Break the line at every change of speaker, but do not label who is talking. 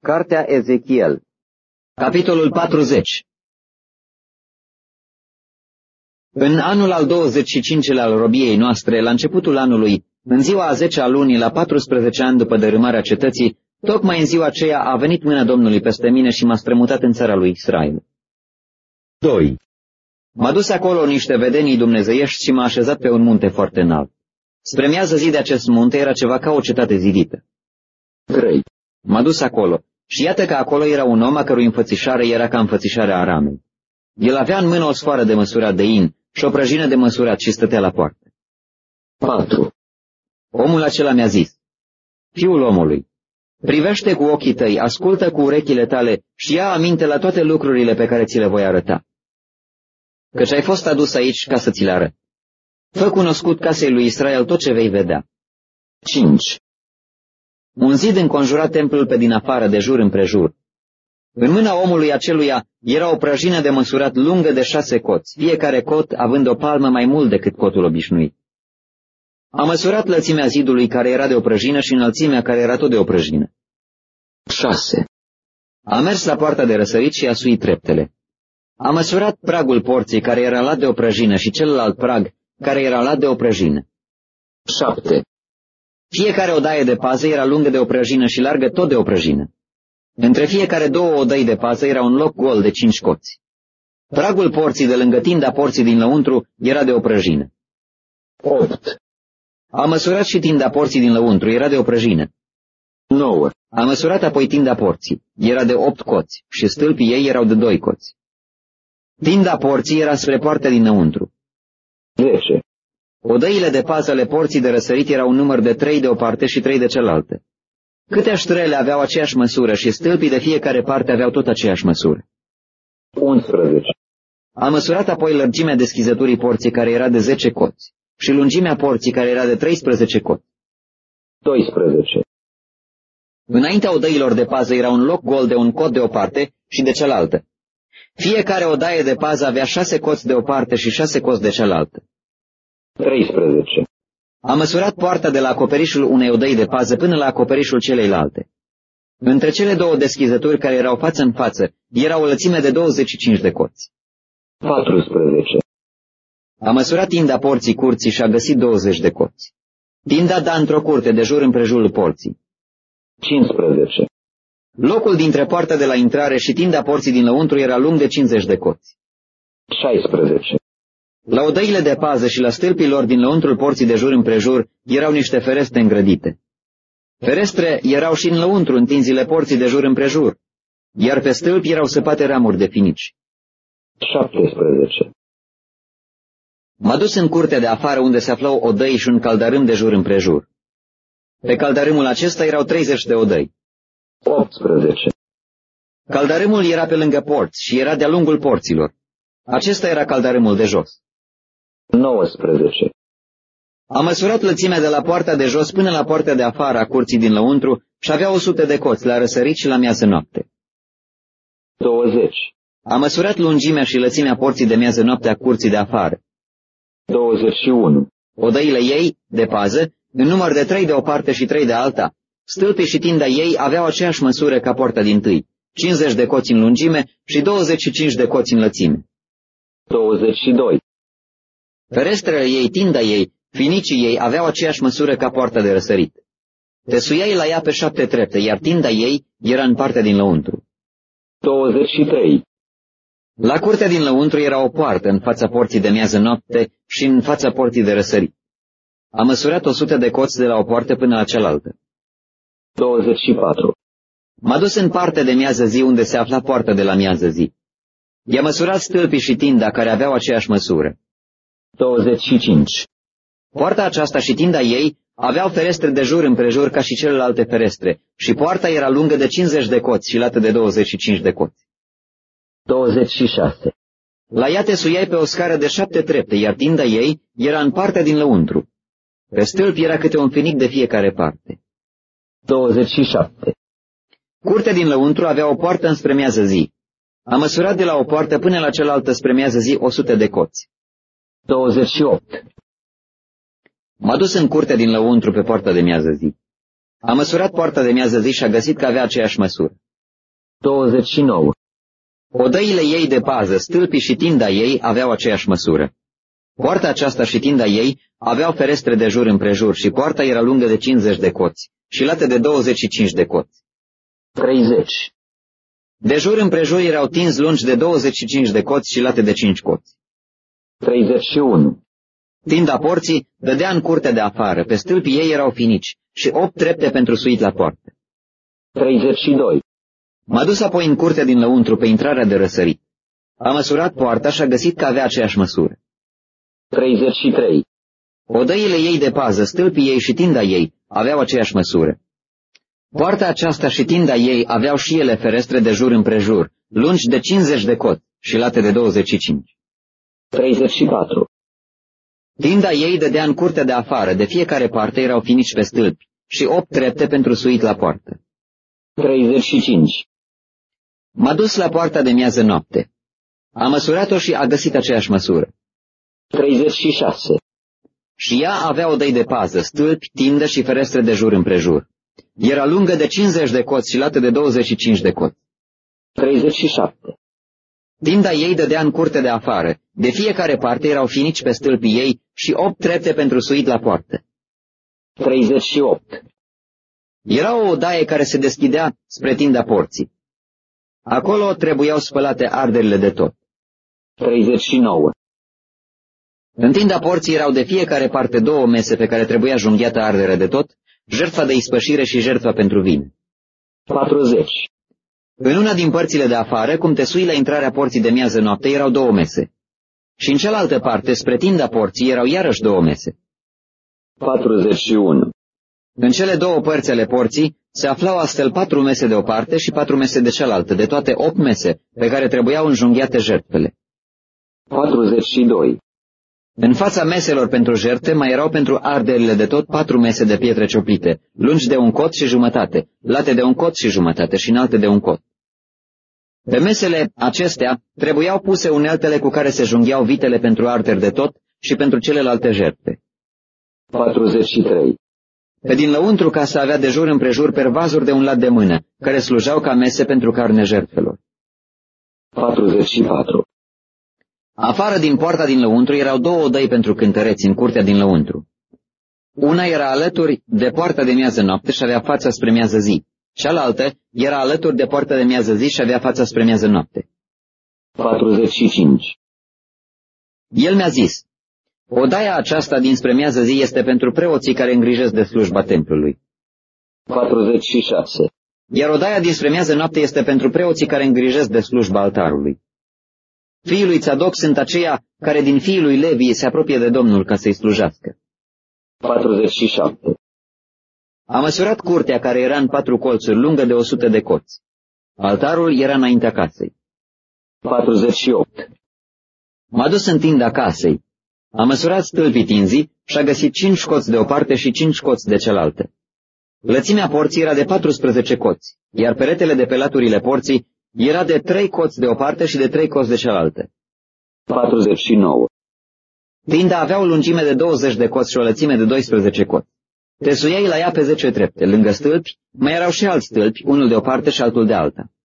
Cartea Ezechiel, capitolul 40. În anul al 25-lea al robiei noastre, la începutul anului, în ziua a 10-a lunii, la 14 ani după dărâmarea cetății, tocmai în ziua aceea a venit mâna Domnului peste mine și m-a strămutat în țara lui Israel. 2. M-a dus acolo niște vedenii dumnezeiești și m-a așezat pe un munte foarte înalt. Spre miază zi de acest munte era ceva ca o cetate zidită. 3. M-a dus acolo și iată că acolo era un om a cărui înfățișare era ca înfățișarea Aramei. El avea în mână o sfoară de măsurat de in și o prăjină de măsurat și stătea la poartă. 4. Omul acela mi-a zis: Fiul omului, privește cu ochii tăi, ascultă cu urechile tale și ia aminte la toate lucrurile pe care ți le voi arăta. Căci ai fost adus aici ca să ți le arăt. Fă cunoscut casei lui Israel tot ce vei vedea. 5. Un zid înconjura templul pe din afară, de jur împrejur. În mâna omului aceluia era o prăjină de măsurat lungă de 6 coți, fiecare cot având o palmă mai mult decât cotul obișnuit. A măsurat lățimea zidului care era de o prăjină și înălțimea care era tot de o prăjină. 6. A mers la poarta de răsărit și a suit treptele. A măsurat pragul porții care era lat de o prăjină și celălalt prag care era lat de o prăjină. 7. Fiecare odaie de pază era lungă de o prăjină și largă tot de o prăjină. Între fiecare 2 odăi de pază era un loc gol de 5 coți. Pragul porții de lângă tinda porții din lăuntru era de o prăjină. 8. A măsurat și tinda porții din lăuntru, era de o prăjină. 9. A măsurat apoi tinda porții, era de 8 coți și stâlpii ei erau de 2 coți. Tinda porții era spre poarta dinăuntru. 10. Odăile de pază ale porții de răsărit erau un număr de 3 de o parte și 3 de cealaltă. Câte ștrele aveau aceeași măsură și stâlpii de fiecare parte aveau tot aceeași măsură. 11. A măsurat apoi lărgimea deschizăturii porții care era de 10 coți și lungimea porții care era de 13 coți. 12. Înaintea odăilor de pază era un loc gol de un cot de o parte și de cealaltă. Fiecare odaie de pază avea 6 coți de o parte și 6 coți de cealaltă. 13. A măsurat poarta de la acoperișul unei odăi de pază până la acoperișul celeilalte. Între cele 2 deschizături care erau față în față era o lățime de 25 de coți. 14. A măsurat tinda porții curții și a găsit 20 de coți. Tinda da într-o curte de jur împrejurul porții. 15. Locul dintre poarta de la intrare și tinda porții din lăuntru era lung de 50 de coți. 16. La odăile de pază și la stâlpii lor din lăuntrul porții de jur împrejur erau niște ferestre îngrădite. Ferestre erau și în lăuntru întinzile porții de jur împrejur, iar pe stâlpi erau săpate ramuri de finici. 17. M-a dus în curtea de afară unde se aflau odăi și un caldarâm de jur împrejur. Pe caldarâmul acesta erau 30 de odăi. 18. Caldarâmul era pe lângă porți și era de-a lungul porților. Acesta era caldarâmul de jos. 19. A măsurat lățimea de la poarta de jos până la poarta de afară a curții din lăuntru și avea 100 de coți la răsărit și la miază noapte. 20. A măsurat lungimea și lățimea porții de miază noapte a curții de afară. 21. Odăile ei, de pază, în număr de 3 de o parte și 3 de alta, stâlpii și tinda ei aveau aceeași măsură ca poarta dintâi, 50 de coți în lungime și 25 de coți în lățime. 22. Ferestrele ei, tinda ei, finicii ei aveau aceeași măsură ca poarta de răsărit. Te suiai la ea pe 7 trepte, iar tinda ei era în partea din lăuntru. 23. La curtea din lăuntru era o poartă în fața porții de miază noapte și în fața porții de răsărit. A măsurat 100 de coți de la o poartă până la cealaltă. 24. M-a dus în partea de miază zi unde se afla poarta de la miază zi. I-a măsurat stâlpii și tinda care aveau aceeași măsură. 25. Poarta aceasta și tinda ei aveau ferestre de jur împrejur ca și celelalte ferestre și poarta era lungă de 50 de coți și lată de 25 de coți. 26. La ea te suiai pe o scară de 7 trepte, iar tinda ei era în partea din lăuntru. Pe stâlpi era câte un finic de fiecare parte. 27. Curtea din lăuntru avea o poartă înspre miază zi. A măsurat de la o poartă până la cealaltă spre miază zi 100 de coți. 28. M-a dus în curtea din lăuntru pe poarta de miază zi. A măsurat poarta de miază zi și a găsit că avea aceeași măsură. 29. Odăile ei de pază, stâlpii și tinda ei aveau aceeași măsură. Poarta aceasta și tinda ei aveau ferestre de jur împrejur și poarta era lungă de 50 de coți și lată de 25 de coți. 30. De jur împrejur erau tinzi lungi de 25 de coți și late de 5 coți. 31. Tinda porții dădea în curtea de afară, pe stâlpii ei erau finici și 8 trepte pentru suit la poartă. 32. M-a dus apoi în curtea din lăuntru pe intrarea de răsărit. A măsurat poarta și a găsit că avea aceeași măsură. 33. Odăile ei de pază, stâlpii ei și tinda ei aveau aceeași măsură. Poarta aceasta și tinda ei aveau și ele ferestre de jur împrejur, lungi de 50 de coți și late de 25. 34. Tinda ei dădea în curtea de afară, de fiecare parte erau finici pe stâlpi și 8 trepte pentru suit la poartă. 35. M-a dus la poarta de miază noapte. A măsurat-o și a găsit aceeași măsură. 36. Și ea avea odăi de pază, stâlpi, tindă și ferestre de jur împrejur. Era lungă de 50 de coți și lată de 25 de coți. 37. Tinda ei dădea în curte de afară, de fiecare parte erau finici pe stâlpii ei și 8 trepte pentru suit la poartă. 38. Era o odaie care se deschidea spre tinda porții. Acolo trebuiau spălate arderile de tot. 39. În tinda porții erau de fiecare parte 2 mese pe care trebuia junghiată ardere de tot, jertfa de ispășire și jertfa pentru vin. 40. În una din părțile de afară, cum te sui la intrarea porții de miază noapte, erau 2 mese. Și în cealaltă parte, spre tinda porții, erau iarăși 2 mese. 41. În cele 2 părți ale porții se aflau astfel 4 mese de o parte și 4 mese de cealaltă, de toate 8 mese pe care trebuiau înjunghiate jertfele. 42. În fața meselor pentru jertfe mai erau pentru arderile de tot 4 mese de pietre cioplite, lungi de 1 cot și jumătate, late de 1 cot și jumătate și înalte de 1 cot. Pe mesele acestea trebuiau puse uneltele cu care se junghiau vitele pentru arderi de tot și pentru celelalte jertfe. 43. Pe din lăuntru casa avea de jur împrejur pervazuri de un lat de mână, care slujau ca mese pentru carne jertfelor. 44. Afară din poarta din lăuntru erau 2 odăi pentru cântăreți în curtea din lăuntru. Una era alături de poarta de miază noapte și avea fața spre miază zi. Cealaltă era alături de poarta de miază zi și avea fața spre miază noapte. 45. El mi-a zis, odaia aceasta dinspre miază zi este pentru preoții care îngrijesc de slujba templului. 46. Iar odaia dinspre miază noapte este pentru preoții care îngrijesc de slujba altarului. Fiii lui Tzadok sunt aceia care din fiii lui Levi se apropie de Domnul ca să-i slujească. 47. A măsurat curtea care era în 4 colțuri, lungă de 100 de coți. Altarul era înaintea casei. 48. M-a dus în tinda casei. A măsurat stâlpii tinzii și a găsit 5 coți de o parte și 5 coți de cealaltă. Lățimea porții era de 14 coți, iar peretele de pe laturile porții era de 3 coți de o parte și de 3 coți de cealaltă. 49. Tinda avea o lungime de 20 de coți și o lățime de 12 coți. Te suiai la ea pe 10 trepte. Lângă stâlpi mai erau și alți stâlpi, unul de o parte și altul de alta.